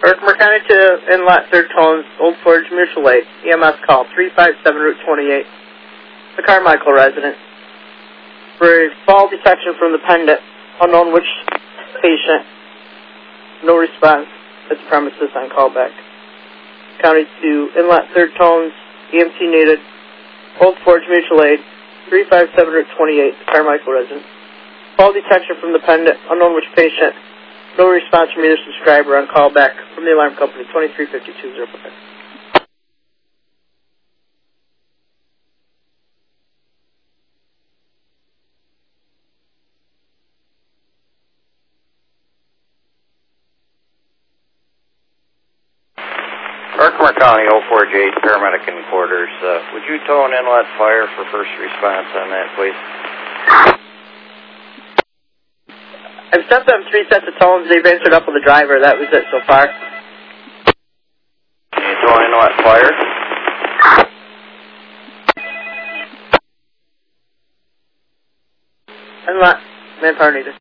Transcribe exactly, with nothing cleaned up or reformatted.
Herkimer County to Inlet, third tones, Old Forge Mutual Aid. E M S call, three five seven Route twenty-eight. The Carmichael resident. For a fall detection from the pendant, unknown which patient. No response at the premises on callback. County to Inlet, third tones, E M T needed. Old Forge Mutual Aid, three five seven Route twenty-eight, the Carmichael resident. Fall detection from the pendant, unknown which patient. No response from either subscriber on callback from the alarm company, twenty-three fifty-two oh five. Herkimer County, oh four J, paramedic in quarters. Uh, would you tow an inlet fire for first response on that, please? I've sent them three sets of tones. They've answered up with the driver. That was it so far. Can you tow an inlet fire? Inlet, manpower needed.